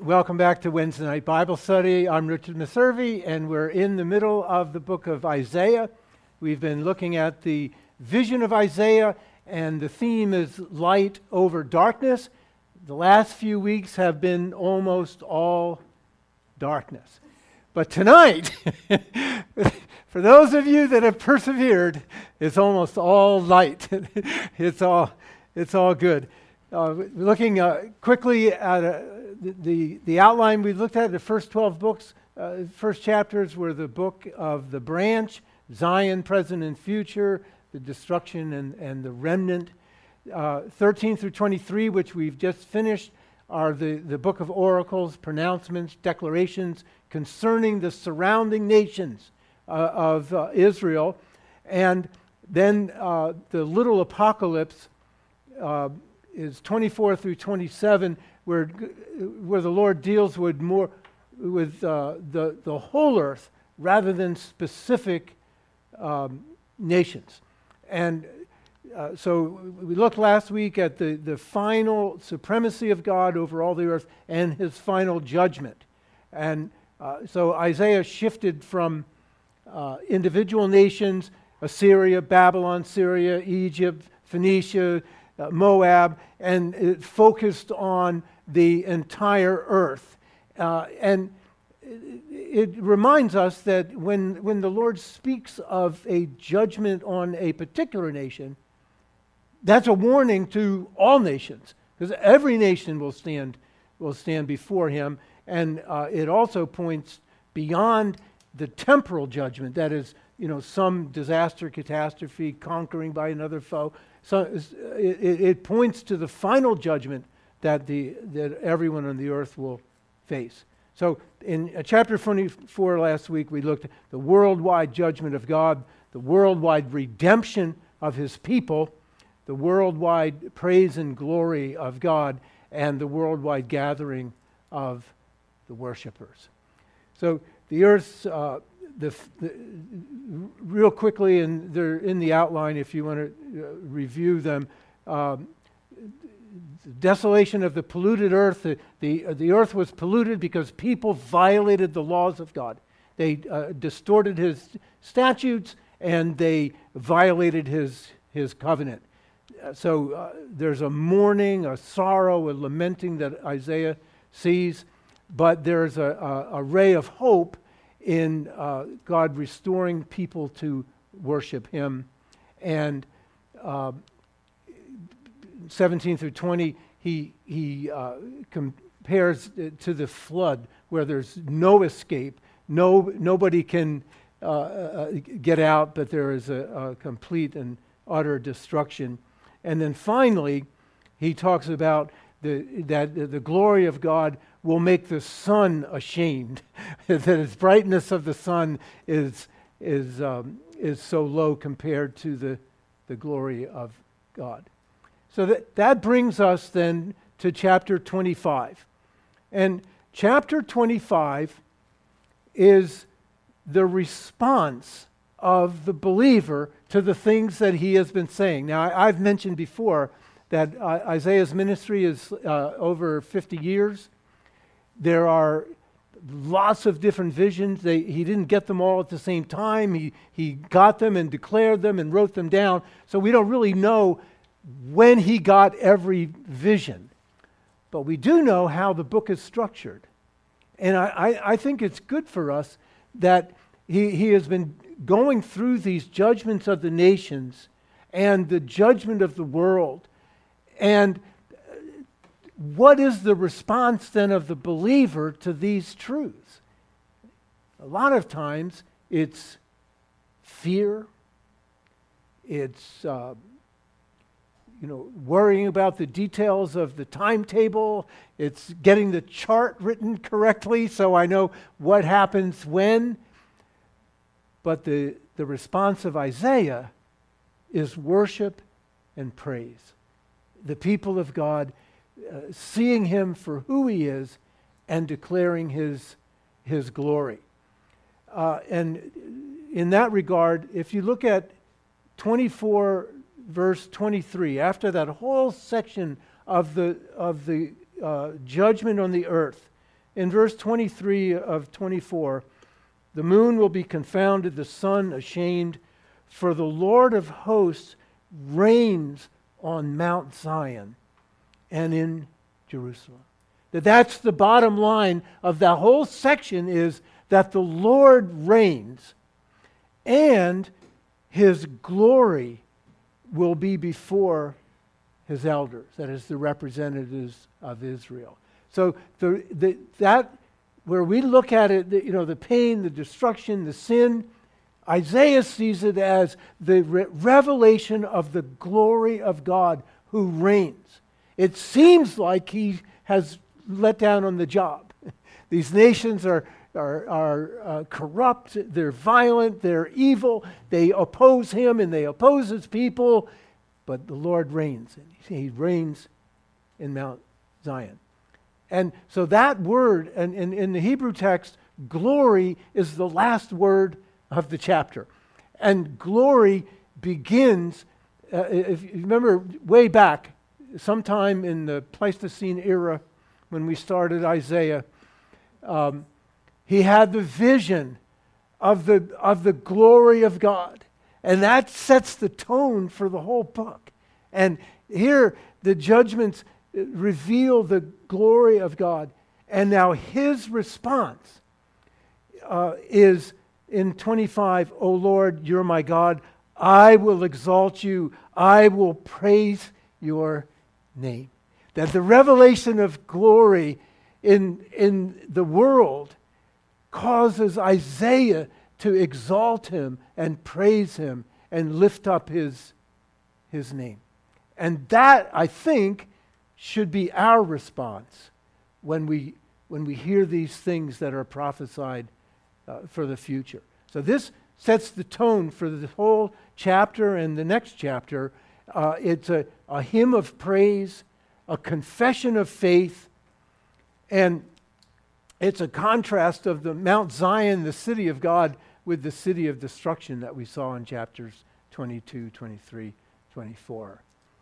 Welcome back to Wednesday Night Bible Study. I'm Richard Meservey, and we're in the middle of the book of Isaiah. We've been looking at the vision of Isaiah, and the theme is light over darkness. The last few weeks have been almost all darkness. But tonight, for those of you that have persevered, it's almost all light. It's all good. Looking quickly at the outline, we looked at the first 12 books. First chapters were the book of the branch, Zion, present and future, the destruction and the remnant. 13 through 23, which we've just finished, are the book of oracles, pronouncements, declarations concerning the surrounding nations of Israel. And then the little apocalypse is 24 through 27, where the Lord deals with more with the whole earth rather than specific nations. And so we looked last week at the final supremacy of God over all the earth and his final judgment. And so Isaiah shifted from individual nations, Assyria, Babylon, Syria, Egypt, Phoenicia, Moab, and it focused on the entire earth. And it reminds us that when the Lord speaks of a judgment on a particular nation, that's a warning to all nations, because every nation will stand before him. And it also points beyond the temporal judgment, that is, some disaster, catastrophe, conquering by another foe. So it points to the final judgment that everyone on the earth will face. So in chapter 24 last week, we looked at the worldwide judgment of God, the worldwide redemption of his people, the worldwide praise and glory of God, and the worldwide gathering of the worshipers. So the earth's, real quickly, and they're in the outline if you want to review them, desolation of the polluted earth. The earth was polluted because people violated the laws of God. They distorted his statutes, and they violated his covenant. So there's a mourning, a sorrow, a lamenting that Isaiah sees, but there's a ray of hope in God restoring people to worship him. And 17 through 20, he compares it to the flood, where there's no escape. Nobody can get out, but there is a complete and utter destruction. And then finally, he talks about that the glory of God will make the sun ashamed, that its brightness of the sun is so low compared to the glory of God. So that brings us then to chapter 25. And chapter 25 is the response of the believer to the things that he has been saying. Now, I've mentioned before that Isaiah's ministry is over 50 years. There are lots of different visions. He didn't get them all at the same time. He got them and declared them and wrote them down. So we don't really know when he got every vision. But we do know how the book is structured. And I think it's good for us that he has been going through these judgments of the nations and the judgment of the world. And what is the response then of the believer to these truths? A lot of times it's fear, it's worrying about the details of the timetable, it's getting the chart written correctly so I know what happens when. But the response of Isaiah is worship and praise. The people of God seeing him for who he is and declaring his glory. And in that regard, if you look at 24 verse 23, after that whole section of the judgment on the earth, in verse 23 of 24, the moon will be confounded, the sun ashamed, for the Lord of hosts reigns on Mount Zion and in Jerusalem. That's the bottom line of that whole section, is that the Lord reigns and his glory will be before his elders, that is, the representatives of Israel. So that where we look at it, the pain, the destruction, the sin, Isaiah sees it as the revelation of the glory of God who reigns. It seems like he has let down on the job. These nations are corrupt, they're violent, they're evil, they oppose him and they oppose his people, but the Lord reigns. He reigns in Mount Zion. And so that word, and in the Hebrew text, glory is the last word of the chapter. And glory begins, if you remember way back, sometime in the Pleistocene era, when we started Isaiah, he had the vision of the glory of God. And that sets the tone for the whole book. And here the judgments reveal the glory of God. And now his response is in 25, O Lord, you're my God. I will exalt you. I will praise your name. That the revelation of glory in the world causes Isaiah to exalt him and praise him and lift up his name. And that, I think, should be our response when we hear these things that are prophesied for the future. So this sets the tone for the whole chapter and the next chapter. It's a hymn of praise, a confession of faith, and it's a contrast of the Mount Zion, the city of God, with the city of destruction that we saw in chapters 22, 23, 24.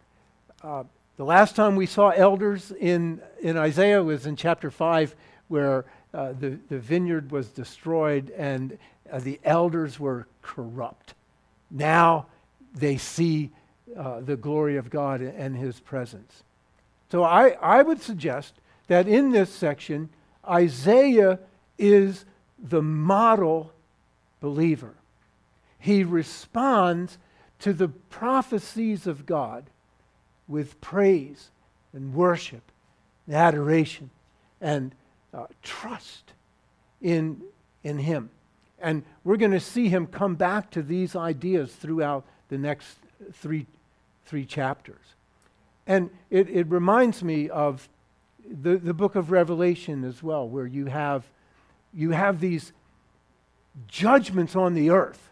The last time we saw elders in Isaiah was in chapter 5, where the vineyard was destroyed and the elders were corrupt. Now they see the glory of God and his presence. So I would suggest that in this section, Isaiah is the model believer. He responds to the prophecies of God with praise and worship and adoration and trust in him. And we're going to see him come back to these ideas throughout the next three chapters. And it reminds me of the book of Revelation as well, where you have these judgments on the earth.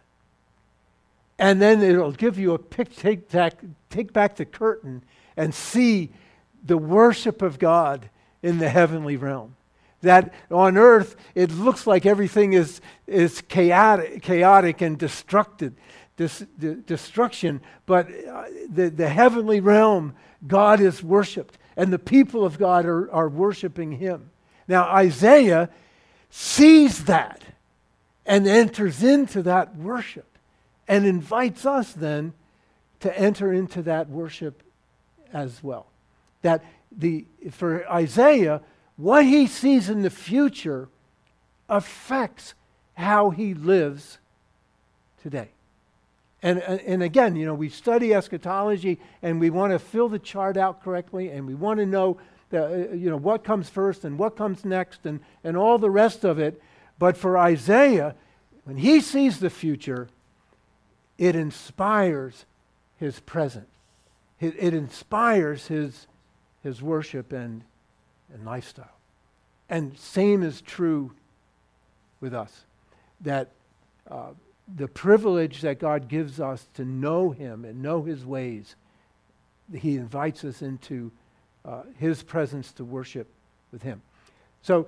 And then it'll give you take back the curtain and see the worship of God in the heavenly realm. That on earth it looks like everything is chaotic and destruction, but the heavenly realm, God is worshipped, and the people of God are worshiping him. Now Isaiah sees that and enters into that worship and invites us then to enter into that worship as well. That for Isaiah, what he sees in the future affects how he lives today. And again, we study eschatology and we want to fill the chart out correctly, and we want to know what comes first and what comes next and all the rest of it. But for Isaiah, when he sees the future, it inspires his present. It inspires his worship and lifestyle. And same is true with us. That the privilege that God gives us to know him and know his ways, he invites us into his presence to worship with him. So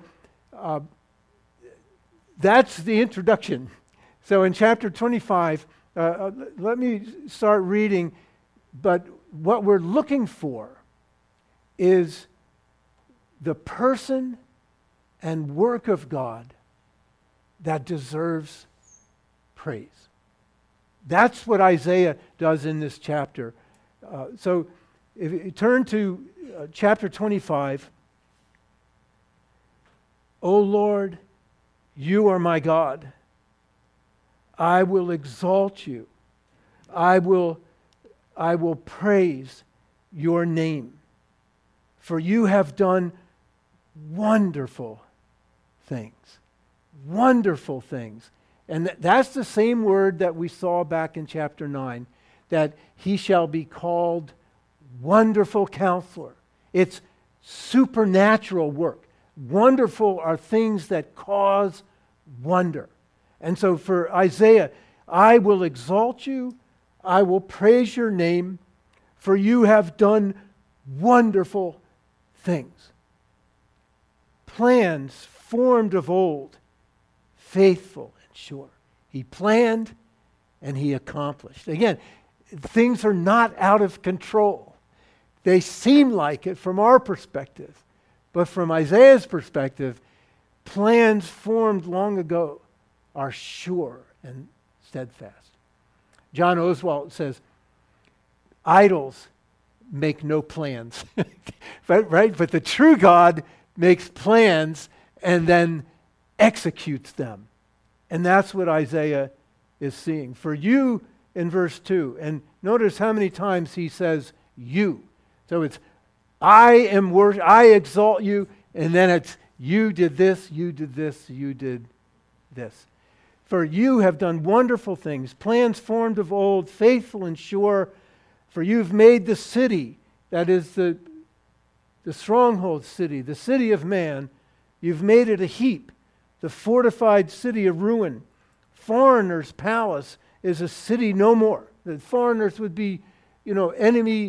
that's the introduction. So in chapter 25, let me start reading, but what we're looking for is the person and work of God that deserves praise. That's what Isaiah does in this chapter. So if you turn to chapter 25, O Lord, you are my God. I will exalt you. I will praise your name. For you have done wonderful things. Wonderful things. And that's the same word that we saw back in chapter 9, that he shall be called Wonderful Counselor. It's supernatural work. Wonderful are things that cause wonder. And so for Isaiah, I will exalt you, I will praise your name, for you have done wonderful things. Plans formed of old, faithful and sure. He planned and he accomplished. Again, things are not out of control. They seem like it from our perspective. But from Isaiah's perspective, plans formed long ago are sure and steadfast. John Oswalt says, idols make no plans. Right? But the true God makes plans and then executes them. And that's what Isaiah is seeing. For you in verse 2, and notice how many times he says you. So it's I exalt you, and then it's you did this, you did this, you did this. For you have done wonderful things, plans formed of old, faithful and sure. For you've made the city, that is the stronghold city, the city of man, you've made it a heap, the fortified city of ruin. Foreigners' palace is a city no more. The foreigners would be, enemy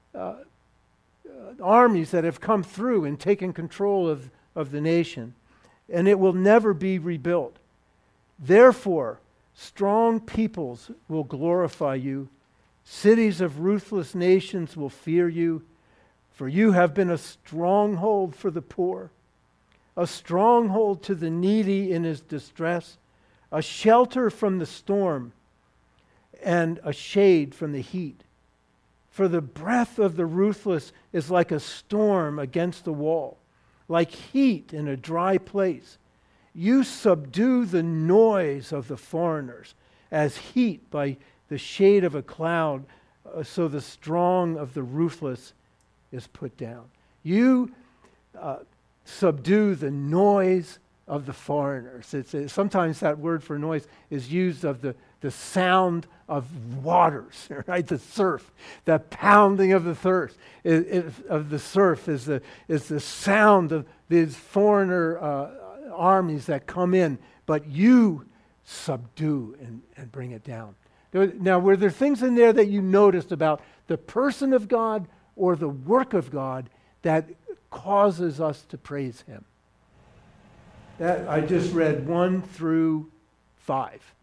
armies that have come through and taken control of the nation. And it will never be rebuilt. Therefore, strong peoples will glorify you. Cities of ruthless nations will fear you. For you have been a stronghold for the poor, a stronghold to the needy in his distress, a shelter from the storm, and a shade from the heat. For the breath of the ruthless is like a storm against the wall, like heat in a dry place. You subdue the noise of the foreigners as heat by the shade of a cloud, so the strong of the ruthless is put down. You subdue the noise of the foreigners. Sometimes that word for noise is used of the sound of waters, right? The surf, the pounding of the surf is the sound of these foreigner armies that come in, but you subdue and bring it down. Now, were there things in there that you noticed about the person of God or the work of God that causes us to praise him? That I just read 1 through 5.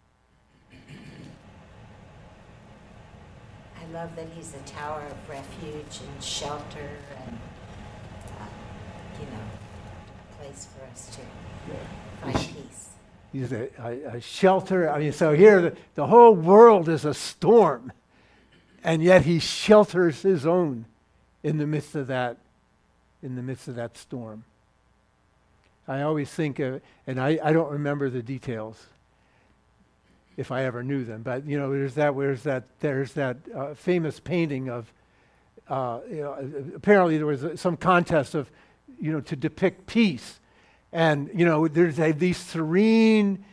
I love that he's a tower of refuge and shelter and, a place for us to find peace. He's a shelter. I mean, so here the whole world is a storm, and yet he shelters his own in the midst of that storm. I always think of, and I don't remember the details, if I ever knew them, but there's that famous painting of, apparently there was some contest of, to depict peace, and there's these serene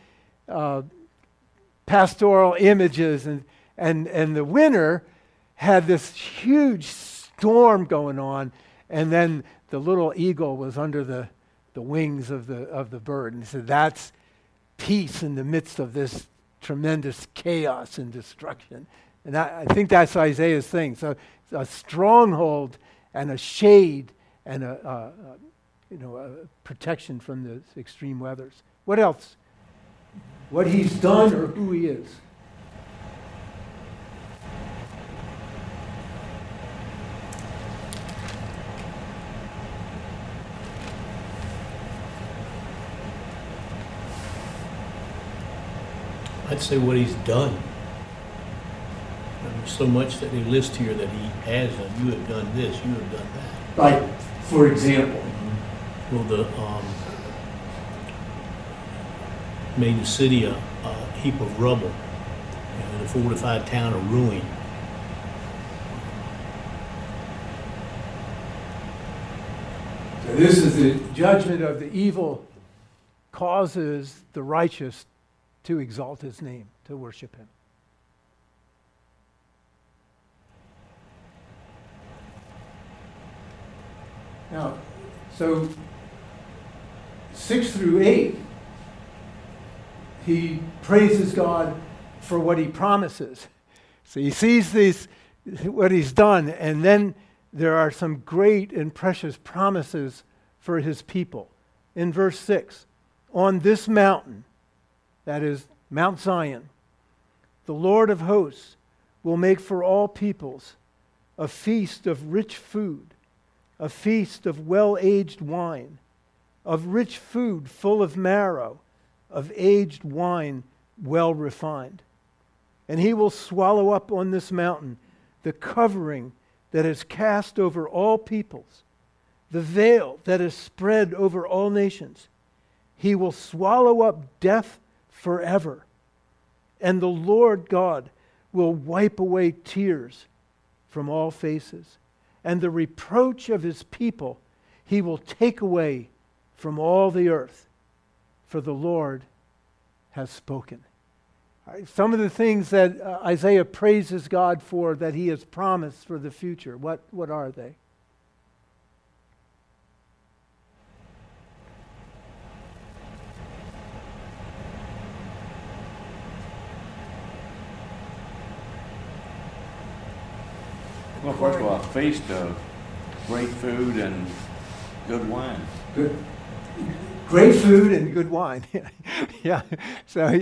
pastoral images, and the winner had this huge storm going on, and then the little eagle was under the wings of the bird, and he said that's peace in the midst of this tremendous chaos and destruction. And I think that's Isaiah's thing. So a stronghold and a shade and a protection from the extreme weathers. What else? What he's done or who he is. I'd say what he's done. There's so much that they list here that he has done. You have done this, you have done that. Like, for example, Well, made the city a heap of rubble, the fortified town a ruin. so this is the judgment of the evil causes the righteous to exalt his name, to worship him. Now, so 6 through 8, he praises God for what he promises. So he sees what he's done, and then there are some great and precious promises for his people. In verse 6, on this mountain, that is Mount Zion, the Lord of hosts will make for all peoples a feast of rich food, a feast of well-aged wine, of rich food full of marrow, of aged wine well refined. And he will swallow up on this mountain the covering that is cast over all peoples, the veil that is spread over all nations. He will swallow up death forever. And the Lord God will wipe away tears from all faces. And the reproach of his people he will take away from all the earth, for the Lord has spoken. All right, some of the things that Isaiah praises God for that he has promised for the future, what are they? Well, first of all, a feast of great food and good wine. Good. Great food and good wine. Yeah. So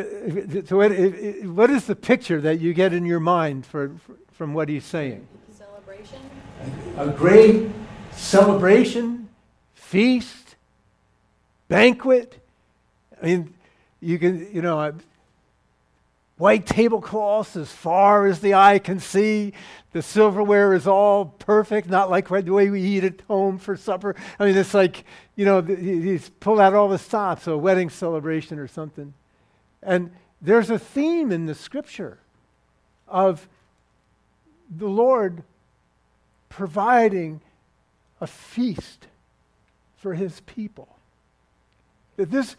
what is the picture that you get in your mind from what he's saying? Celebration. A great celebration, feast, banquet. I mean, you can, white tablecloths as far as the eye can see. The silverware is all perfect, not like the way we eat at home for supper. I mean, it's like, he's pulled out all the stops, so a wedding celebration or something. And there's a theme in the scripture of the Lord providing a feast for his people. That this,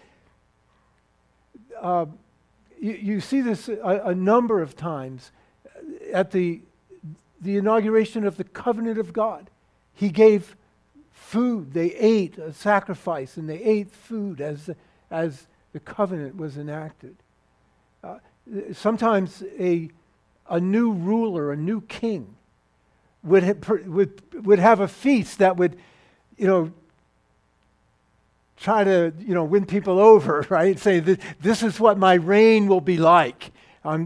you see this a number of times at the inauguration of the covenant of God. He gave food. They ate a sacrifice, and they ate food as the covenant was enacted. Sometimes a new ruler, a new king, would have a feast that would, try to win people over, right? Say that this is what my reign will be like. I'm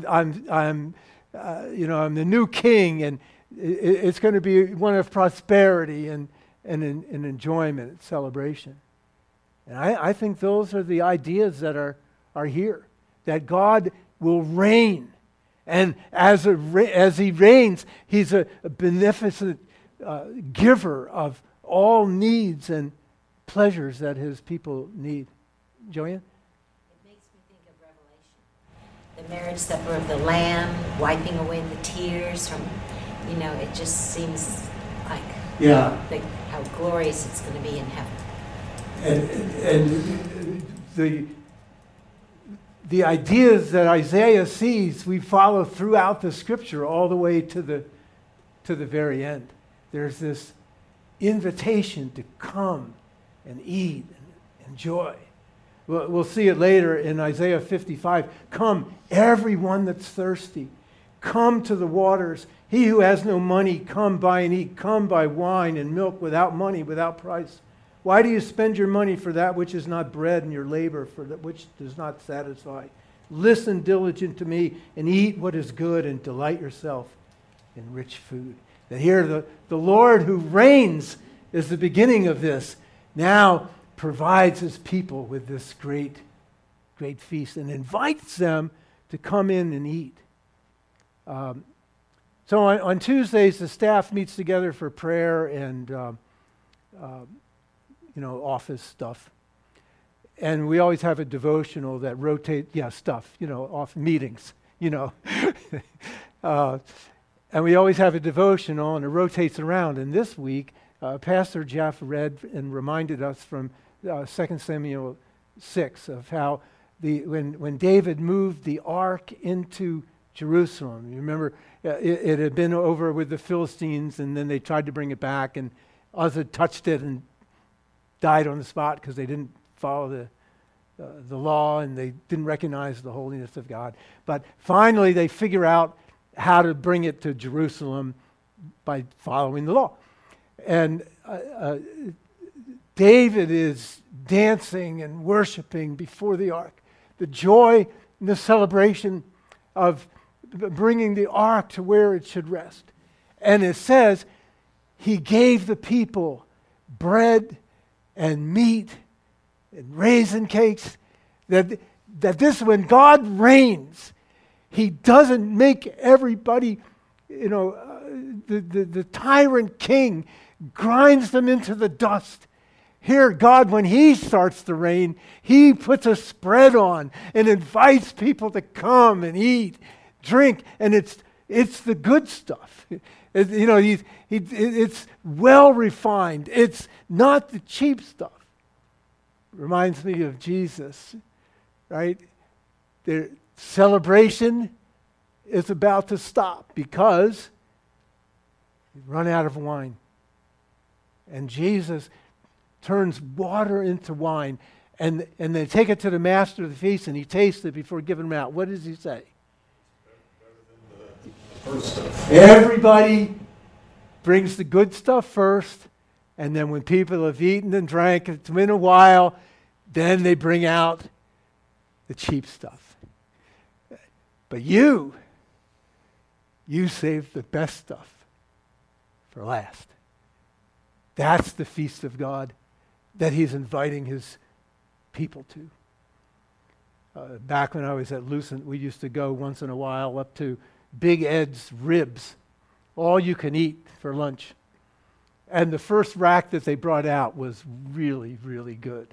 the new king, and it's going to be one of prosperity and enjoyment, celebration. And I think those are the ideas that are here, that God will reign, and as he reigns, he's a beneficent giver of all needs and pleasures that his people need. Joanne? It makes me think of Revelation. The marriage supper of the Lamb, wiping away the tears from, it just seems like how glorious it's going to be in heaven. And the ideas that Isaiah sees, we follow throughout the scripture all the way to the very end. There's this invitation to come and eat and enjoy. We'll see it later in Isaiah 55. Come, everyone that's thirsty. Come to the waters. He who has no money, come buy and eat. Come buy wine and milk without money, without price. Why do you spend your money for that which is not bread, and your labor for that which does not satisfy? Listen diligent to me and eat what is good, and delight yourself in rich food. That here the Lord who reigns is the beginning of this. Now provides his people with this great feast and invites them to come in and eat. So on Tuesdays, the staff meets together for prayer and office stuff. And we always have a devotional that rotates, off meetings, and we always have a devotional, and it rotates around. And this week, Pastor Jeff read and reminded us from 2 Samuel 6 of how when David moved the ark into Jerusalem. You remember, it had been over with the Philistines, and then they tried to bring it back, and Uzzah touched it and died on the spot because they didn't follow the law, and they didn't recognize the holiness of God. But finally, they figure out how to bring it to Jerusalem by following the law. And David is dancing and worshiping before the ark. The joy and the celebration of bringing the ark to where it should rest. And it says, he gave the people bread and meat and raisin cakes. That this, when God reigns, he doesn't make everybody, the tyrant king grinds them into the dust. Here, God, when he starts to reign, he puts a spread on and invites people to come and eat, drink, and it's the good stuff. It's well refined. It's not the cheap stuff. Reminds me of Jesus, right? The celebration is about to stop because we run out of wine. And Jesus turns water into wine, and they take it to the master of the feast, and he tastes it before giving them out. What does he say? Everybody brings the good stuff first, and then when people have eaten and drank, it's been a while, then they bring out the cheap stuff. But you save the best stuff for last. That's the feast of God that he's inviting his people to. Back when I was at Lucent, we used to go once in a while up to Big Ed's Ribs, all you can eat for lunch. And the first rack that they brought out was really, really good.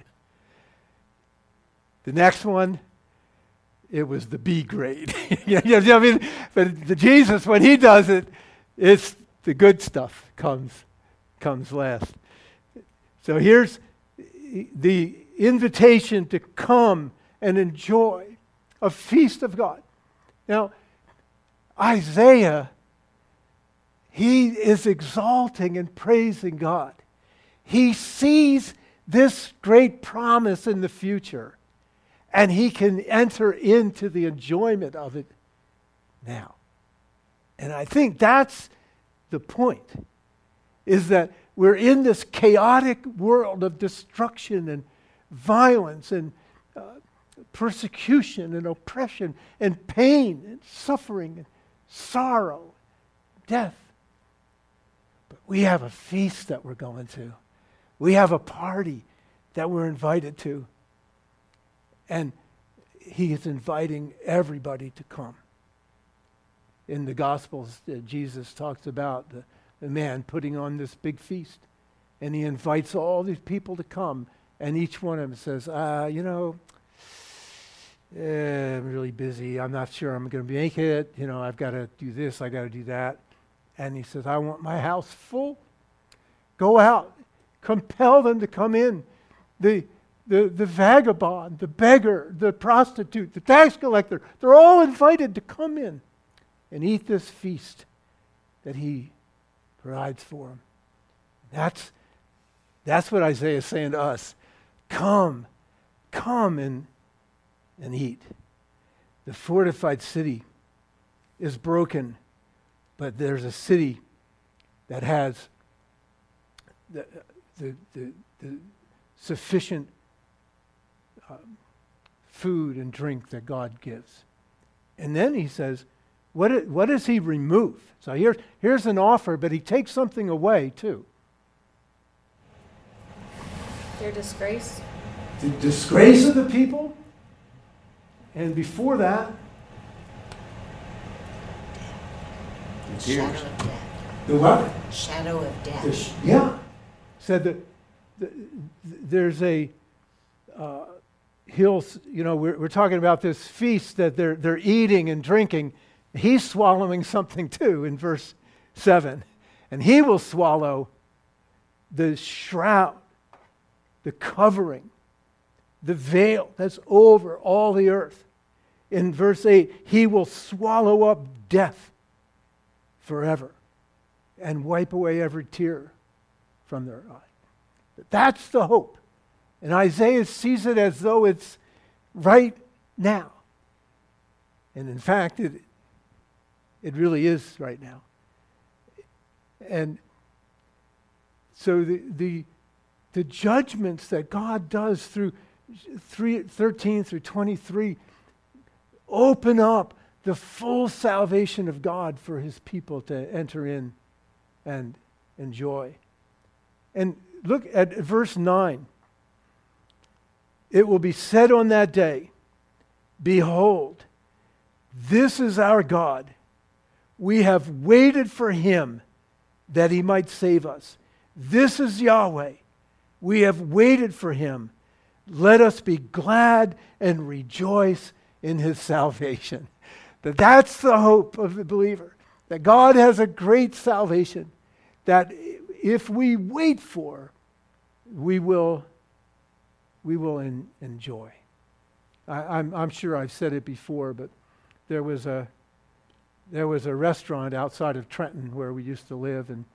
The next one, it was the B grade. But the Jesus, when he does it, it's the good stuff comes last. So here's the invitation to come and enjoy a feast of God. Now, Isaiah, he is exalting and praising God. He sees this great promise in the future, and he can enter into the enjoyment of it now. And I think that's the point, is that we're in this chaotic world of destruction and violence and persecution and oppression and pain and suffering and sorrow, death. But we have a feast that we're going to. We have a party that we're invited to. And he is inviting everybody to come. In the Gospels, Jesus talks about the man putting on this big feast. And he invites all these people to come. And each one of them says, I'm really busy. I'm not sure I'm going to make it. I've got to do this. I got to do that. And he says, I want my house full. Go out. Compel them to come in. The vagabond, the beggar, the prostitute, the tax collector, they're all invited to come in and eat this feast that he provides for them. That's what Isaiah is saying to us. Come and eat. The fortified city is broken, but there's a city that has the sufficient food and drink that God gives. And then he says, what does he remove? So here's an offer, but he takes something away too. Their disgrace. The disgrace of the people. And before that, tears. Shadow of death. The what? Shadow of death. Yeah. Said that there's a hills. You know, we're talking about this feast that they're eating and drinking. He's swallowing something too in verse 7, and he will swallow the shroud, the covering, the veil that's over all the earth. In verse 8, he will swallow up death forever and wipe away every tear from their eye. That's the hope. And Isaiah sees it as though it's right now. And in fact, it really is right now. And so the judgments that God does through 13 through 23 open up the full salvation of God for his people to enter in and enjoy. And look at verse 9. It will be said on that day, behold, this is our God. We have waited for him that he might save us. This is Yahweh. We have waited for him. Let us be glad and rejoice in his salvation. That's the hope of the believer. That God has a great salvation that if we wait for, we will enjoy. I'm sure I've said it before, but there was a restaurant outside of Trenton where we used to live, and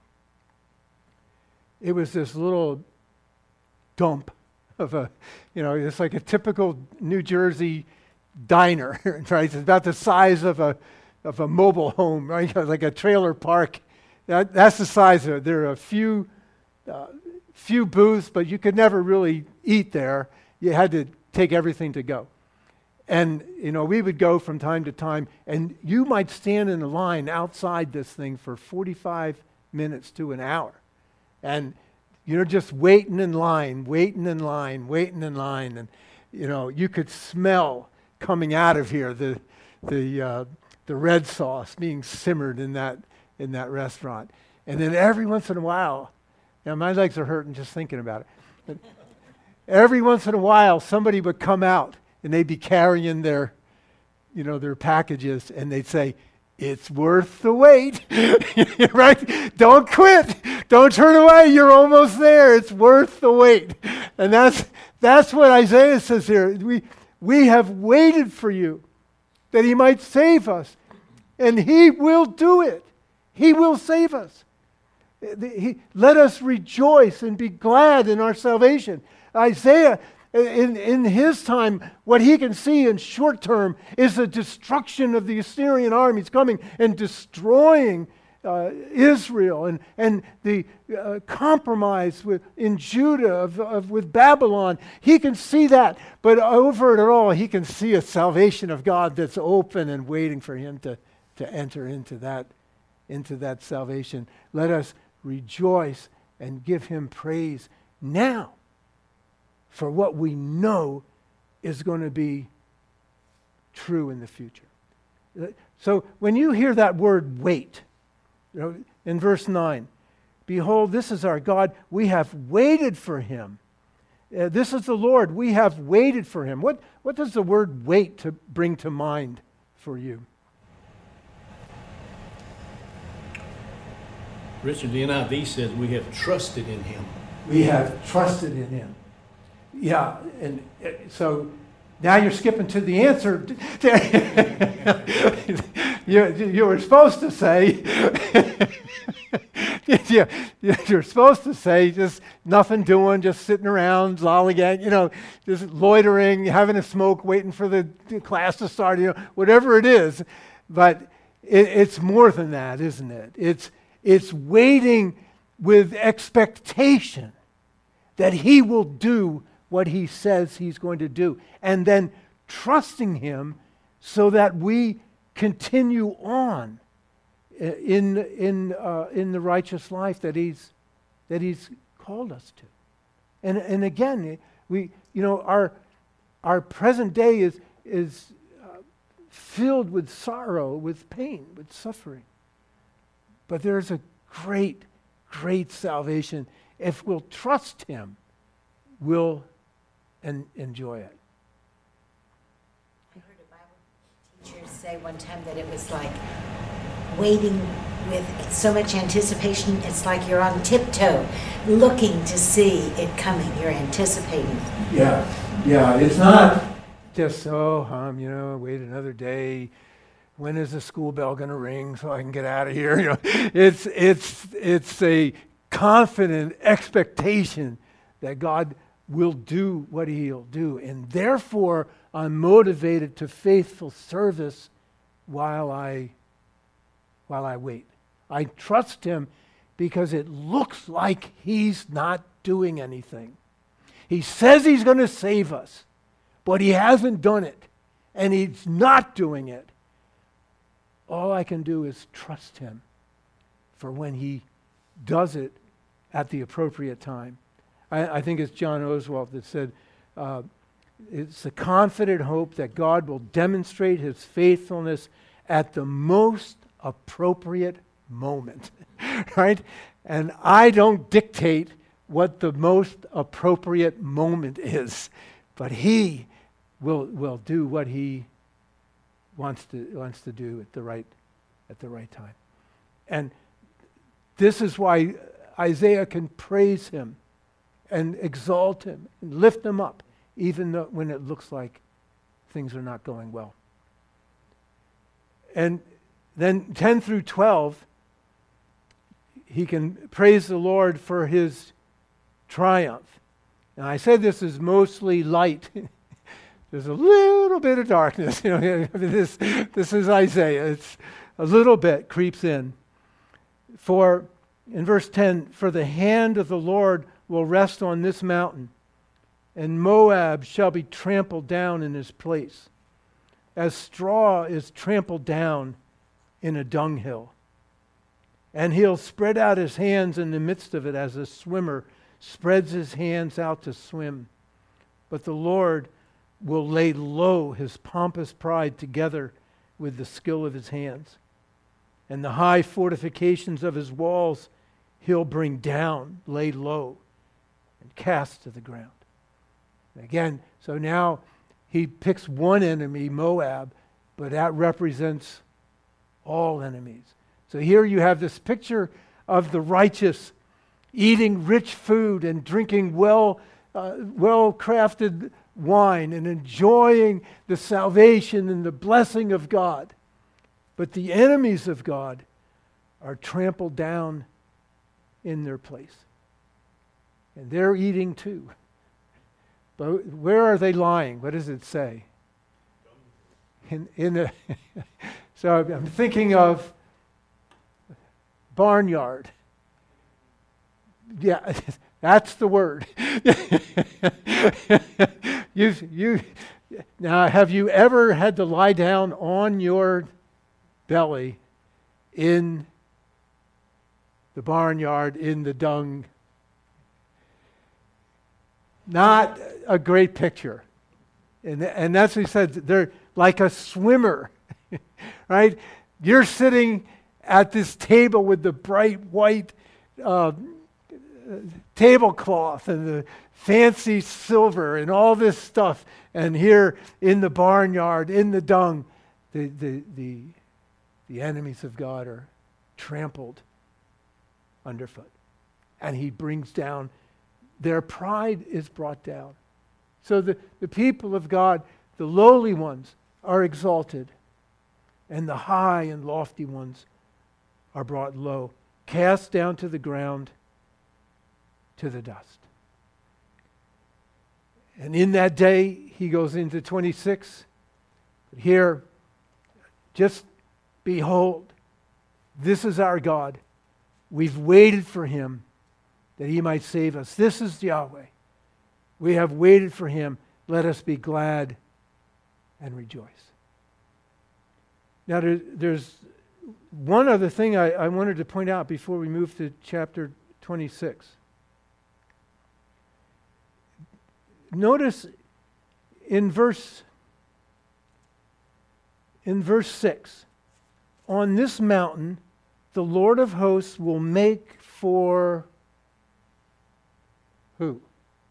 it was this little dump of it's like a typical New Jersey diner, right? It's about the size of a mobile home, right? Like a trailer park. That's the size of it. There are a few booths, but you could never really eat there. You had to take everything to go. And, we would go from time to time, and you might stand in a line outside this thing for 45 minutes to an hour. And you're just waiting in line. And, you could smell coming out of here the red sauce being simmered in that restaurant. And then every once in a while, my legs are hurting just thinking about it. But every once in a while, somebody would come out and they'd be carrying their packages, and they'd say, "It's worth the wait." Right? Don't quit. Don't turn away. You're almost there. It's worth the wait. And that's what Isaiah says here. We have waited for you that he might save us. And he will do it. He will save us. Let us rejoice and be glad in our salvation. Isaiah, in his time, what he can see in short term is the destruction of the Assyrian armies coming and destroying Israel and the compromise in Judah with Babylon. He can see that, but over it all, he can see a salvation of God that's open and waiting for him to enter into that salvation. Let us rejoice and give him praise now for what we know is going to be true in the future. So when you hear that word wait, in verse 9, behold, this is our God. We have waited for him. This is the Lord. We have waited for him. What does the word wait to bring to mind for you? Richard, the NIV says we have trusted in him. We have trusted in him. Yeah, and so now you're skipping to the answer. You were supposed to say, you're supposed to say just nothing doing, just sitting around, lollygag, just loitering, having a smoke, waiting for the class to start, whatever it is. But it's more than that, isn't it? It's waiting with expectation that he will do what he says he's going to do, and then trusting him so that we continue on in the righteous life that he's called us to. And again, our present day is filled with sorrow, with pain, with suffering. But there's a great, great salvation. If we'll trust him, we'll enjoy it. I heard a Bible teacher say one time that it was like waiting with so much anticipation. It's like you're on tiptoe, looking to see it coming. You're anticipating. Yeah, it's not just, wait another day. When is the school bell going to ring so I can get out of here? It's a confident expectation that God will do what he'll do. And therefore, I'm motivated to faithful service while I wait. I trust him because it looks like he's not doing anything. He says he's going to save us, but he hasn't done it, and he's not doing it. All I can do is trust him for when he does it at the appropriate time. I think it's John Oswalt that said, it's a confident hope that God will demonstrate his faithfulness at the most appropriate moment, right? And I don't dictate what the most appropriate moment is, but he will do what he wants to do at the right time. And this is why Isaiah can praise him and exalt him and lift him up, even though when it looks like things are not going well. And then 10 through 12, he can praise the Lord for his triumph. And I said this is mostly light. There's a little bit of darkness. This is Isaiah. It's a little bit creeps in. For, in verse 10, for the hand of the Lord will rest on this mountain, and Moab shall be trampled down in his place, as straw is trampled down in a dunghill. And he'll spread out his hands in the midst of it as a swimmer spreads his hands out to swim. But the Lord will lay low his pompous pride together with the skill of his hands. And the high fortifications of his walls he'll bring down, lay low, and cast to the ground. Again, so now he picks one enemy, Moab, but that represents all enemies. So here you have this picture of the righteous eating rich food and drinking well-crafted wine and enjoying the salvation and the blessing of God. But the enemies of God are trampled down in their place. And they're eating too. But where are they lying? What does it say? So I'm thinking of barnyard. Yeah, that's the word. Now, have you ever had to lie down on your belly in the barnyard, in the dung? Not a great picture. And that's what he said. They're like a swimmer, right? You're sitting at this table with the bright white tablecloth and the fancy silver and all this stuff. And here in the barnyard, in the dung, the enemies of God are trampled underfoot. And he brings down, their pride is brought down. So the people of God, the lowly ones, are exalted. And the high and lofty ones are brought low, cast down to the ground, to the dust. And in that day, he goes into 26. Here, just behold, this is our God. We've waited for him that he might save us. This is Yahweh. We have waited for him. Let us be glad and rejoice. Now, there's one other thing I wanted to point out before we move to chapter 26. Notice in verse 6, on this mountain the Lord of hosts will make for who?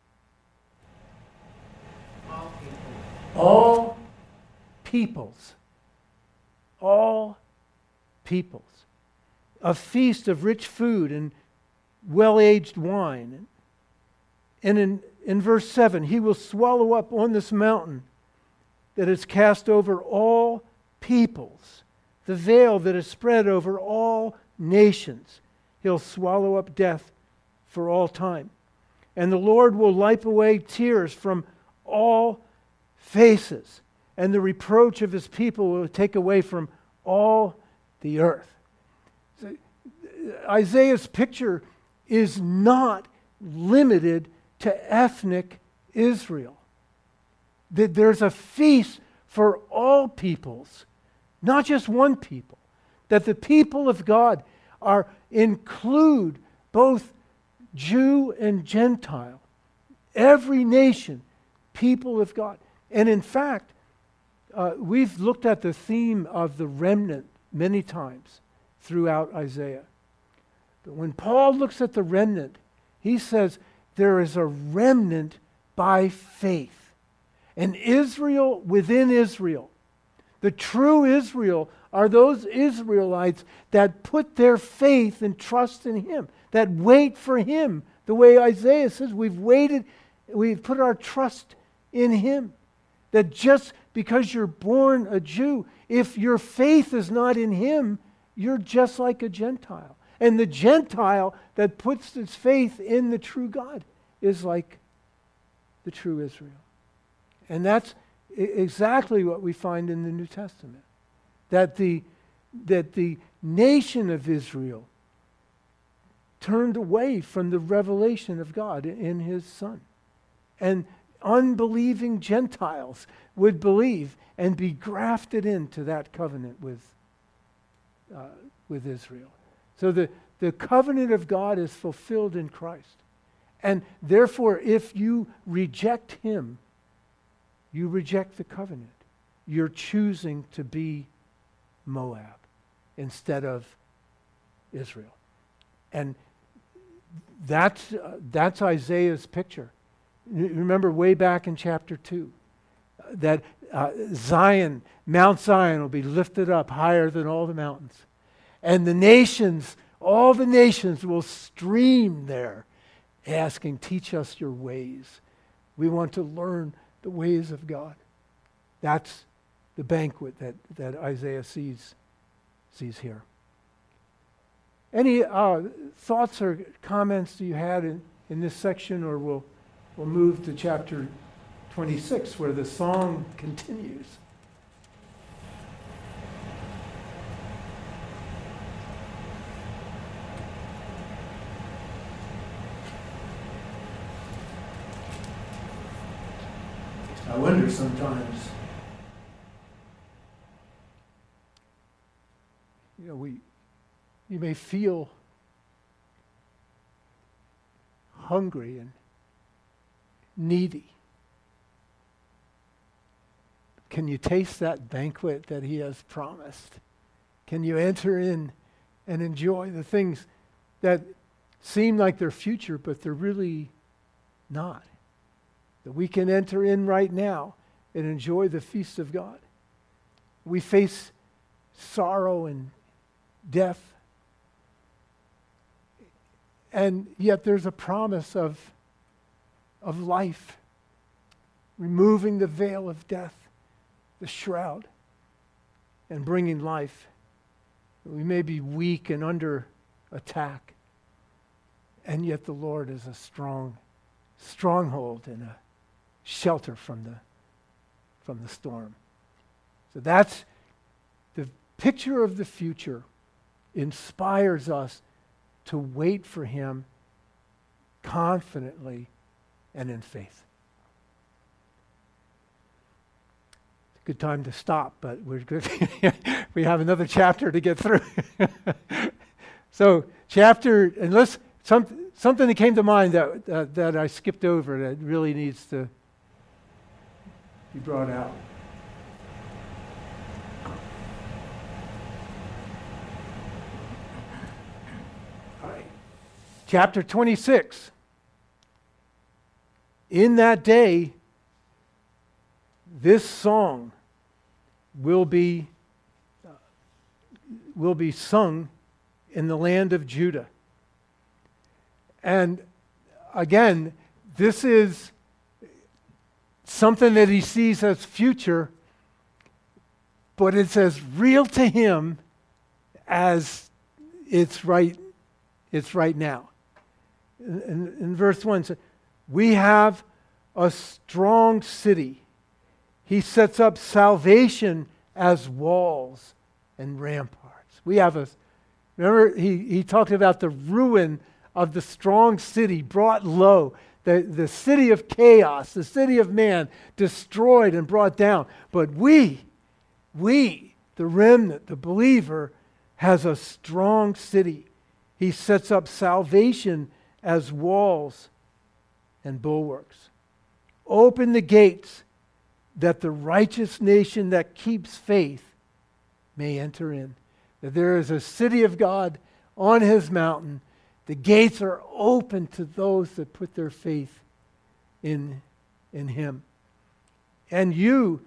All peoples. All peoples. A feast of rich food and well-aged wine. And in verse 7, he will swallow up on this mountain that is cast over all peoples, the veil that is spread over all nations. He'll swallow up death for all time. And the Lord will wipe away tears from all faces, and the reproach of his people will take away from all the earth. So, Isaiah's picture is not limited to ethnic Israel. That there's a feast for all peoples, not just one people. That the people of God include both Jew and Gentile, every nation, people of God. And in fact, we've looked at the theme of the remnant many times throughout Isaiah. But when Paul looks at the remnant, he says there is a remnant by faith. And Israel within Israel. The true Israel are those Israelites that put their faith and trust in him, that wait for him. The way Isaiah says, we've put our trust in him. That just because you're born a Jew, if your faith is not in him, you're just like a Gentile. And the Gentile that puts its faith in the true God is like the true Israel. And that's exactly what we find in the New Testament. That the nation of Israel turned away from the revelation of God in his Son. And unbelieving Gentiles would believe and be grafted into that covenant with Israel. So the covenant of God is fulfilled in Christ. And therefore, if you reject him, you reject the covenant. You're choosing to be Moab instead of Israel. And that's Isaiah's picture. Remember way back in chapter 2 that Zion, Mount Zion will be lifted up higher than all the mountains. And the nations, all the nations will stream there asking, teach us your ways. We want to learn the ways of God. That's the banquet that Isaiah sees here. Any thoughts or comments you had in this section, or we'll move to chapter 26 where the song continues. I wonder sometimes, you may feel hungry and needy. Can you taste that banquet that he has promised? Can you enter in and enjoy the things that seem like they're future, but they're really not? That we can enter in right now and enjoy the feast of God. We face sorrow and death, and yet there's a promise of life, removing the veil of death, the shroud, and bringing life. We may be weak and under attack, and yet the Lord is a stronghold and a shelter from the storm. So that's the picture of the future. Inspires us to wait for him confidently and in faith. It's a good time to stop, but we're good. We have another chapter to get through. So unless something that came to mind that I skipped over that really needs to be brought out. Chapter 26. In that day, this song will be sung in the land of Judah. And again, this is something that he sees as future, but it's as real to him as it's right now. In verse 1, it says, we have a strong city. He sets up salvation as walls and ramparts. Remember, he talked about the ruin of the strong city brought low, the city of chaos, the city of man, destroyed and brought down. But we, the remnant, the believer, has a strong city. He sets up salvation as walls and bulwarks. Open the gates that the righteous nation that keeps faith may enter in. That there is a city of God on his mountain. The gates are open to those that put their faith in him. And you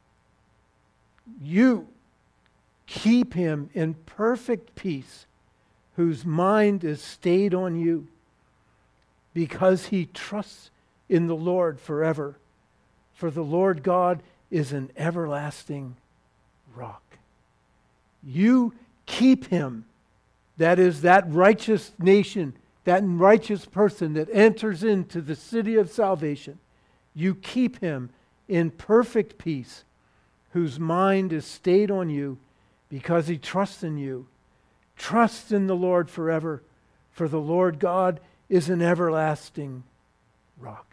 keep him in perfect peace, whose mind is stayed on you, because he trusts in the Lord forever. For the Lord God is an everlasting rock. You keep him, that is, that righteous nation, that righteous person that enters into the city of salvation. You keep him in perfect peace, whose mind is stayed on you, because he trusts in you. Trust in the Lord forever, for the Lord God is an everlasting rock.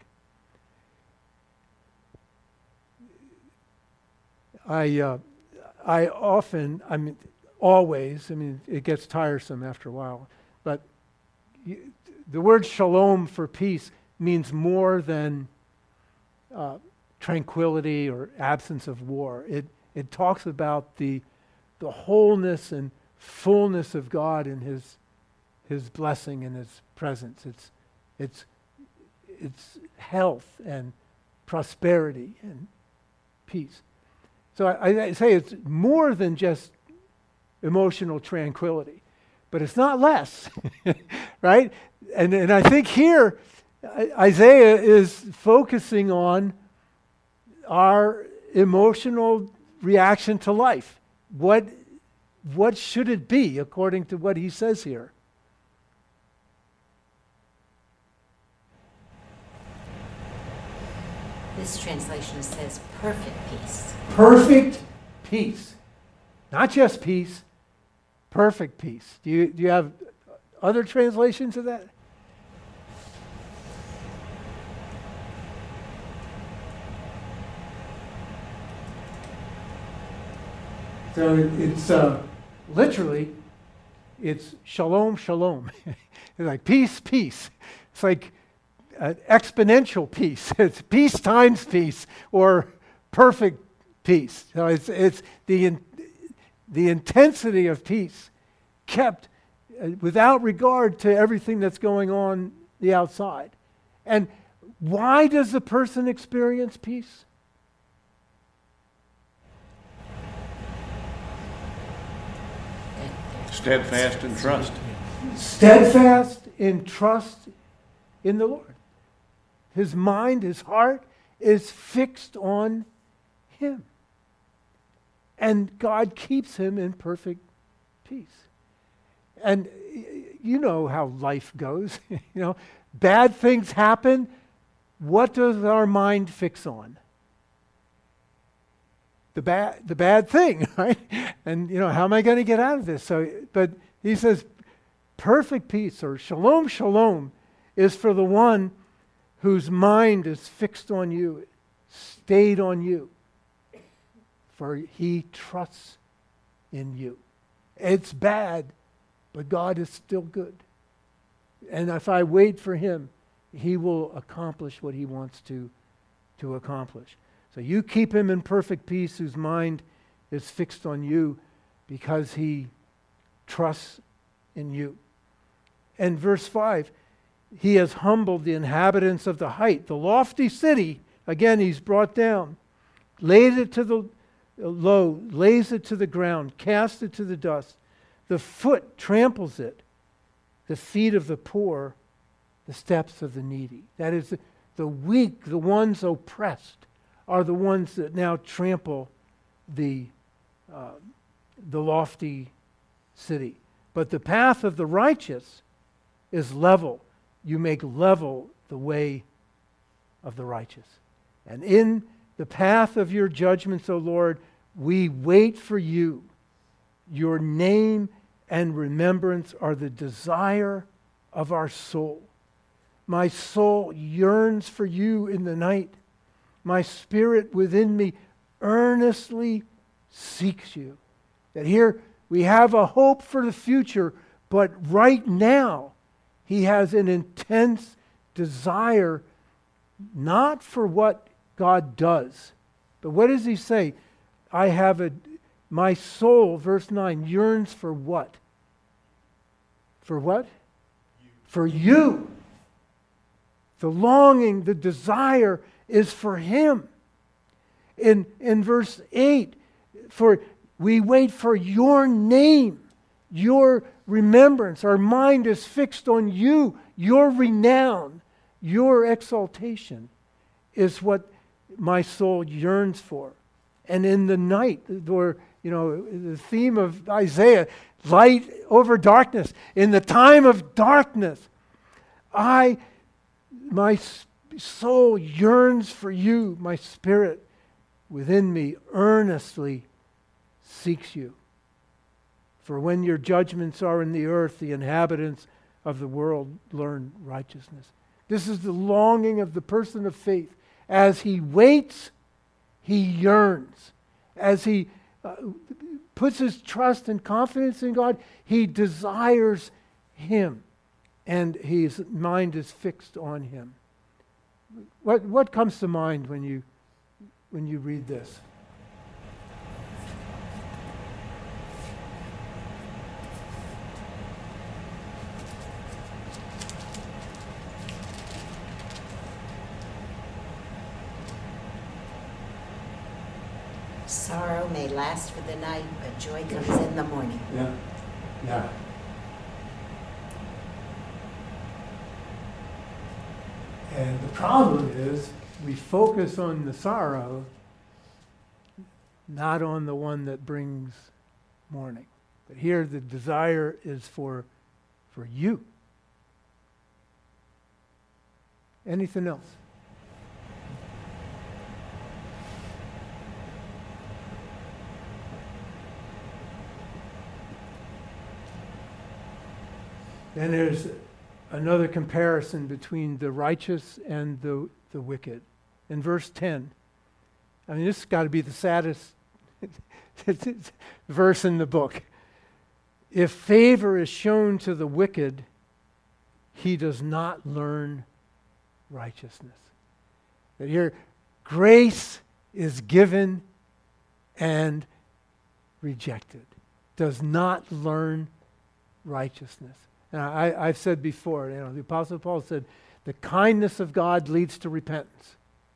Always, it gets tiresome after a while, but the word shalom for peace means more than tranquility or absence of war. It talks about the wholeness and fullness of God and His blessing and His presence. It's health and prosperity and peace. So I say it's more than just emotional tranquility, but it's not less, right? And I think here Isaiah is focusing on our emotional reaction to life. What should it be according to what he says here? This translation says perfect peace. Perfect peace. Not just peace, perfect peace. Do you have other translations of that? So it's literally, it's shalom, shalom. It's like peace, peace. It's like exponential peace. It's peace times peace, or perfect peace. So it's the intensity of peace kept without regard to everything that's going on the outside. And why does the person experience peace? Steadfast in trust. Steadfast in trust in the Lord. His mind, his heart is fixed on Him. And God keeps him in perfect peace. And you know how life goes. Bad things happen. What does our mind fix on? The bad thing, right? And how am I going to get out of this? But he says, perfect peace, or shalom, shalom, is for the one whose mind is fixed on you, stayed on you, for he trusts in you. It's bad, but God is still good. And if I wait for him, he will accomplish what he wants to accomplish. So you keep him in perfect peace, whose mind is fixed on you, because he trusts in you. And verse 5, He has humbled the inhabitants of the height. The lofty city, again, he's brought down, laid it to the low, lays it to the ground, cast it to the dust. The foot tramples it. The feet of the poor, the steps of the needy. That is, the weak, the ones oppressed, are the ones that now trample the lofty city. But the path of the righteous is level. You make level the way of the righteous. And in the path of your judgments, O Lord, we wait for you. Your name and remembrance are the desire of our soul. My soul yearns for you in the night. My spirit within me earnestly seeks you. That here we have a hope for the future, but right now he has an intense desire not for what God does. But what does he say? My soul, verse 9, yearns for what? For what? For you. The longing, the desire is for him. In verse 8, for we wait for your name, your remembrance. Our mind is fixed on you. Your renown, your exaltation is what my soul yearns for. And in the night, or the theme of Isaiah, light over darkness. In the time of darkness, my soul yearns for you. My spirit within me earnestly seeks you. For when your judgments are in the earth, the inhabitants of the world learn righteousness. This is the longing of the person of faith. As he waits, he yearns. As he puts his trust and confidence in God, he desires him. And his mind is fixed on him. What comes to mind when you read this? Sorrow may last for the night, but joy comes in the morning. Yeah. And the problem is we focus on the sorrow, not on the one that brings morning. But here the desire is for you. Anything else? Then there's another comparison between the righteous and the wicked. In verse 10, I mean, this has got to be the saddest verse in the book. If favor is shown to the wicked, he does not learn righteousness. That here, grace is given and rejected. Does not learn righteousness. Now, I've said before, the Apostle Paul said, the kindness of God leads to repentance.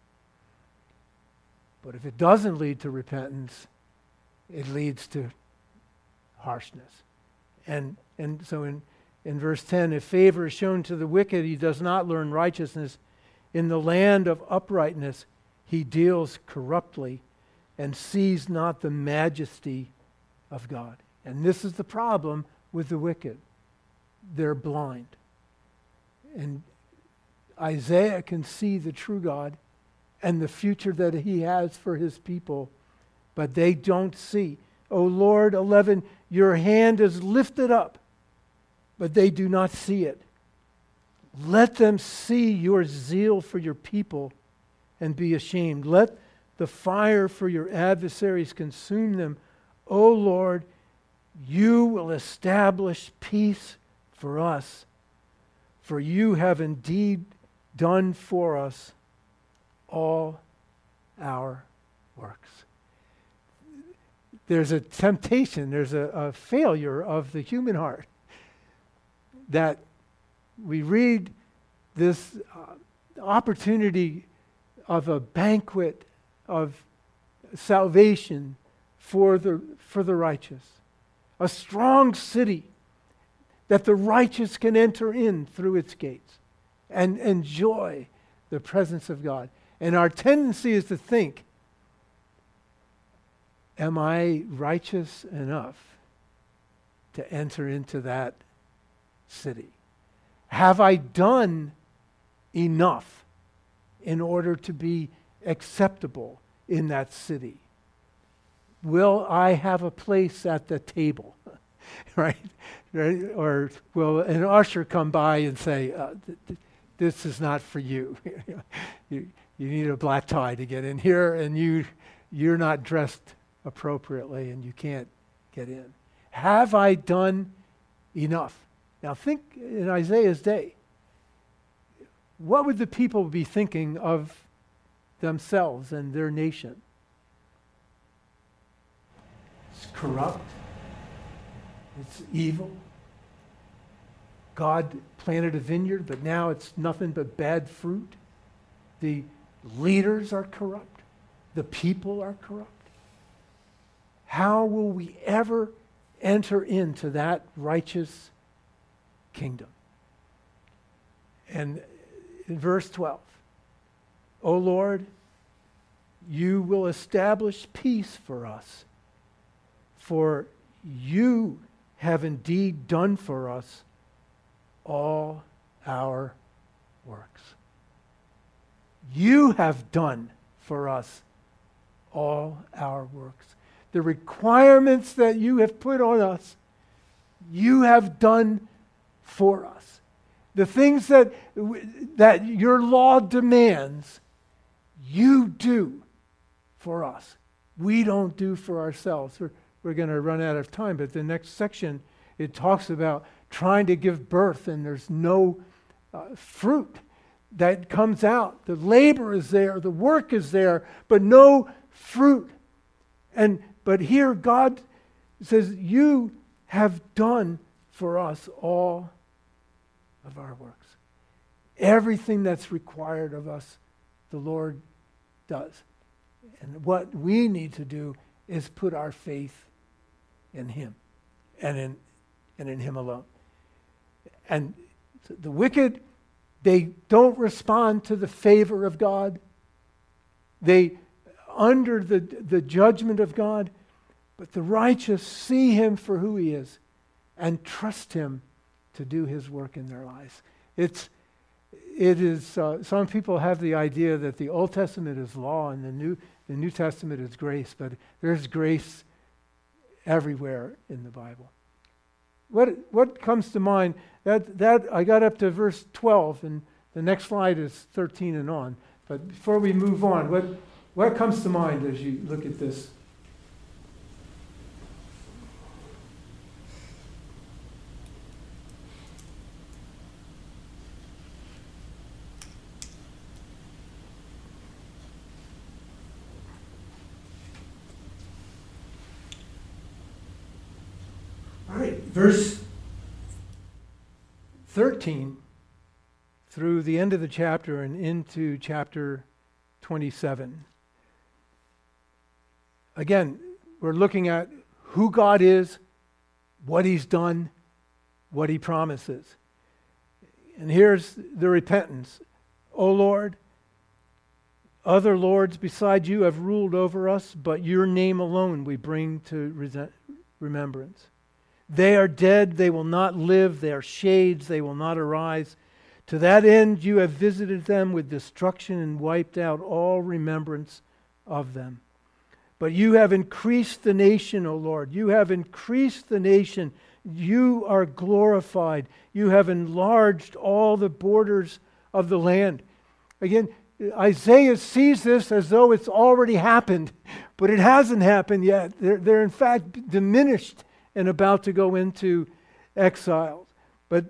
But if it doesn't lead to repentance, it leads to harshness. And so in verse 10, if favor is shown to the wicked, he does not learn righteousness. In the land of uprightness, he deals corruptly and sees not the majesty of God. And this is the problem with the wicked. They're blind. And Isaiah can see the true God and the future that he has for his people, but they don't see. O Lord, 11, your hand is lifted up, but they do not see it. Let them see your zeal for your people and be ashamed. Let the fire for your adversaries consume them. O Lord, you will establish peace for us, for you have indeed done for us all our works. There's a temptation, there's a failure of the human heart that we read this opportunity of a banquet of salvation for the righteous. A strong city that the righteous can enter in through its gates and enjoy the presence of God. And our tendency is to think, am I righteous enough to enter into that city? Have I done enough in order to be acceptable in that city? Will I have a place at the table? Right? Or will an usher come by and say, this is not for you. You need a black tie to get in here, and you're not dressed appropriately, and you can't get in. Have I done enough? Now think in Isaiah's day, what would the people be thinking of themselves and their nation? It's corrupt. It's evil. God planted a vineyard, but now it's nothing but bad fruit. The leaders are corrupt. The people are corrupt. How will we ever enter into that righteous kingdom? And in verse 12, O Lord, you will establish peace for us, for you have indeed done for us all our works. You have done for us all our works. The requirements that you have put on us, you have done for us. The things that your law demands, you do for us. We don't do for ourselves. We're going to run out of time, but the next section, it talks about trying to give birth, and there's no fruit that comes out. The labor is there, the work is there, but no fruit. But here God says, you have done for us all of our works. Everything that's required of us, the Lord does. And what we need to do is put our faith in Him and in Him alone. And the wicked, they don't respond to the favor of God. They under the judgment of God, but the righteous see Him for who He is and trust Him to do His work in their lives. It is. Some people have the idea that the Old Testament is law and the New Testament is grace, but there's grace everywhere in the Bible. What comes to mind? That I got up to verse 12, and the next slide is 13 and on. But before we move on, what comes to mind as you look at this? All right, verse 13 through the end of the chapter and into chapter 27. Again, we're looking at who God is, what He's done, what He promises. And here's the repentance. O Lord, other lords beside you have ruled over us, but your name alone we bring to remembrance. They are dead, they will not live. They are shades, they will not arise. To that end you have visited them with destruction and wiped out all remembrance of them. But you have increased the nation, O Lord. You have increased the nation. You are glorified. You have enlarged all the borders of the land. Again, Isaiah sees this as though it's already happened, but it hasn't happened yet. They're in fact diminished and about to go into exile. But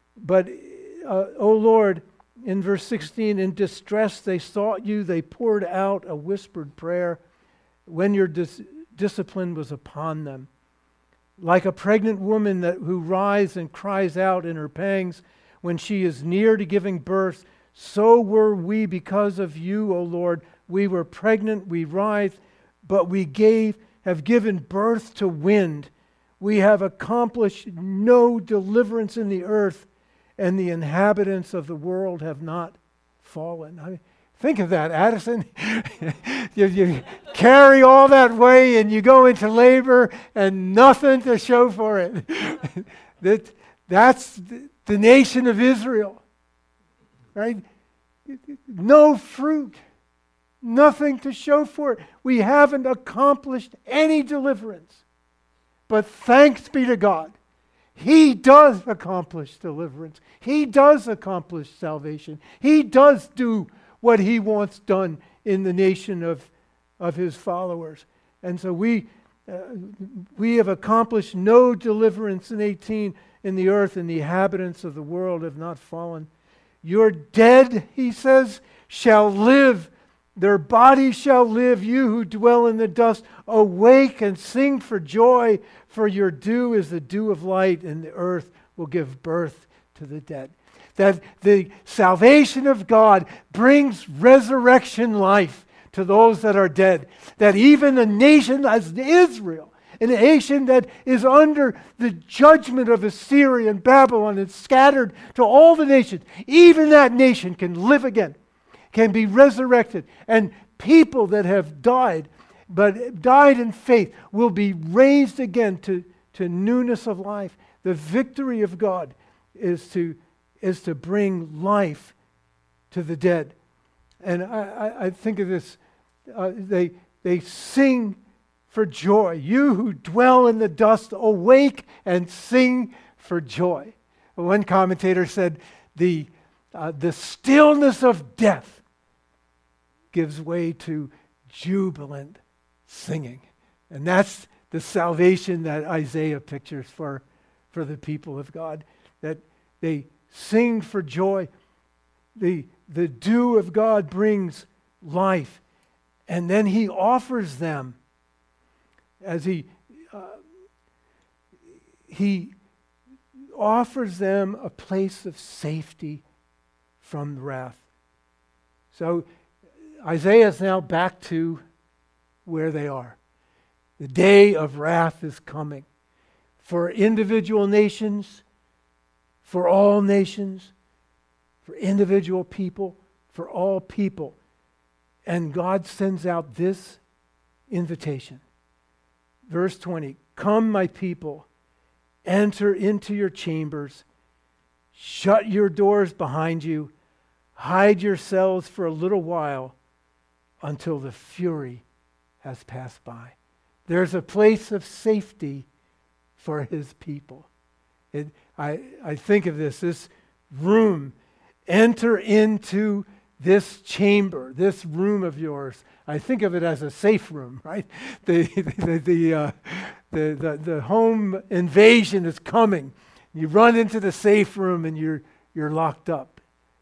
O Lord, in verse 16, in distress they sought you, they poured out a whispered prayer when your discipline was upon them. Like a pregnant woman who writhes and cries out in her pangs, when she is near to giving birth, so were we because of you, O Lord. We were pregnant, we writhed, but we have given birth to wind. We have accomplished no deliverance in the earth, and the inhabitants of the world have not fallen. I mean, think of that, Addison. you carry all that way and you go into labor and nothing to show for it. That's the nation of Israel, right? No fruit, nothing to show for it. We haven't accomplished any deliverance. But thanks be to God, He does accomplish deliverance. He does accomplish salvation. He does do what He wants done in the nation of His followers. And so we have accomplished no deliverance in 18 in the earth, and the inhabitants of the world have not fallen. Your dead, He says, shall live. Their bodies shall live. You who dwell in the dust, awake and sing for joy, for your dew is the dew of light, and the earth will give birth to the dead. That the salvation of God brings resurrection life to those that are dead. That even a nation as Israel, a nation that is under the judgment of Assyria and Babylon and scattered to all the nations, even that nation can live again, can be resurrected. And people that have died, but died in faith, will be raised again to newness of life. The victory of God is to bring life to the dead. And I think of this, they sing for joy. You who dwell in the dust, awake and sing for joy. One commentator said, the stillness of death gives way to jubilant singing. And that's the salvation that Isaiah pictures for the people of God. That they sing for joy. The dew of God brings life. And then He offers them, as He offers them a place of safety from wrath. So Isaiah is now back to where they are. The day of wrath is coming for individual nations, for all nations, for individual people, for all people. And God sends out this invitation. Verse 20, come, my people, enter into your chambers, shut your doors behind you, hide yourselves for a little while until the fury has passed by. There's a place of safety for His people. I think of this room. Enter into this chamber, this room of yours. I think of it as a safe room, right? The home invasion is coming. You run into the safe room and you're locked up.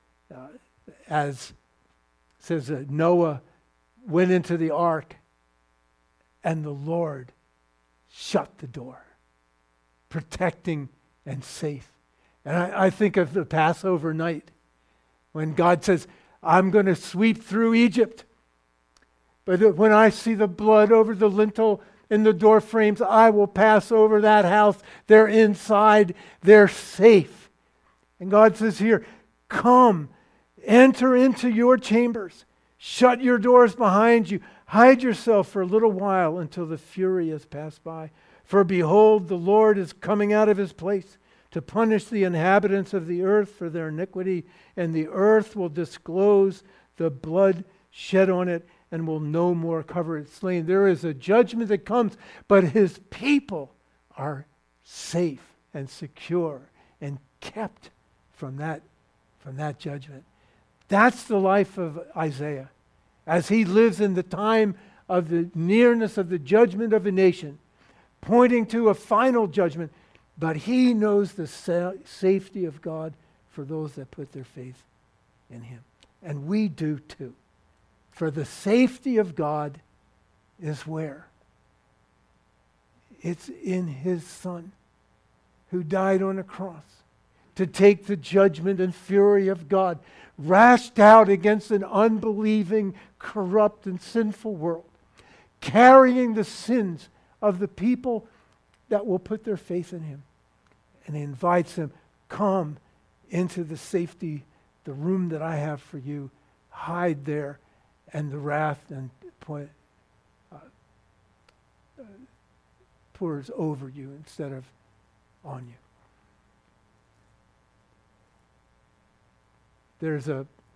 As says Noah went into the ark and the Lord shut the door, protecting and safe. And I think of the Passover night when God says, I'm going to sweep through Egypt. But when I see the blood over the lintel and the door frames, I will pass over that house. They're inside. They're safe. And God says here, come, enter into your chambers. Shut your doors behind you. Hide yourself for a little while until the fury has passed by. For behold, the Lord is coming out of His place to punish the inhabitants of the earth for their iniquity, and the earth will disclose the blood shed on it and will no more cover its slain. There is a judgment that comes, but His people are safe and secure and kept from that judgment. That's the life of Isaiah as he lives in the time of the nearness of the judgment of a nation, pointing to a final judgment. But he knows the safety of God for those that put their faith in Him. And we do too. For the safety of God is where? It's in His Son who died on a cross to take the judgment and fury of God lashed out against an unbelieving, corrupt, and sinful world, carrying the sins of the people that will put their faith in him. And he invites them, come into the safety, the room that I have for you. Hide there, and the wrath and pours over you instead of on you. There's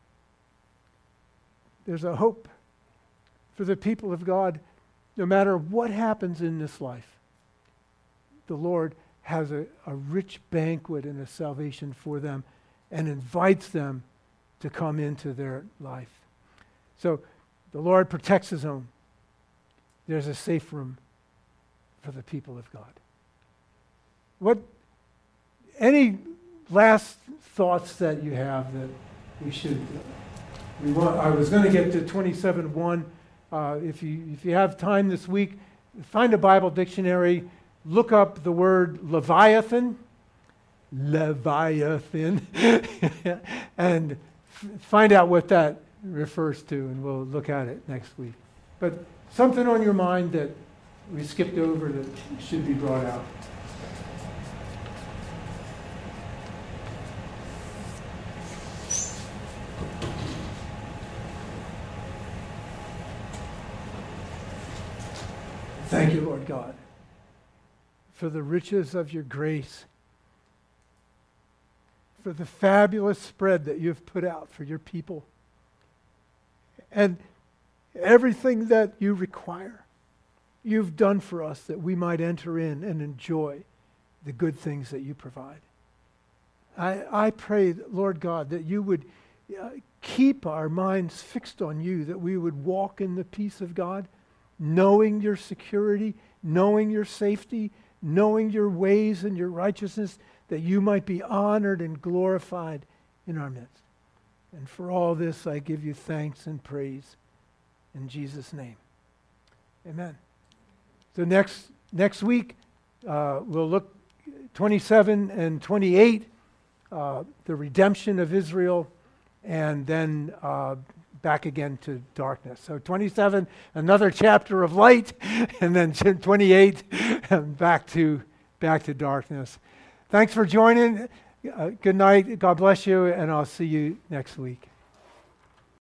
a hope for the people of God. No matter what happens in this life, the Lord has a rich banquet and a salvation for them and invites them to come into their life. So the Lord protects his own. There's a safe room for the people of God. Any last thoughts that you have that I was going to get to 27:1. If you have time this week, find a Bible dictionary, look up the word Leviathan, and find out what that refers to, and we'll look at it next week. But something on your mind that we skipped over that should be brought out. Thank you, Lord God, for the riches of your grace, for the fabulous spread that you've put out for your people, and everything that you require, you've done for us that we might enter in and enjoy the good things that you provide. I pray, Lord God, that you would keep our minds fixed on you, that we would walk in the peace of God, knowing your security, knowing your safety, knowing your ways and your righteousness, that you might be honored and glorified in our midst. And for all this, I give you thanks and praise in Jesus' name. Amen. So next week, we'll look 27 and 28, the redemption of Israel, and then back again to darkness. So 27, another chapter of light, and then 28, back to darkness. Thanks for joining. Good night. God bless you, and I'll see you next week.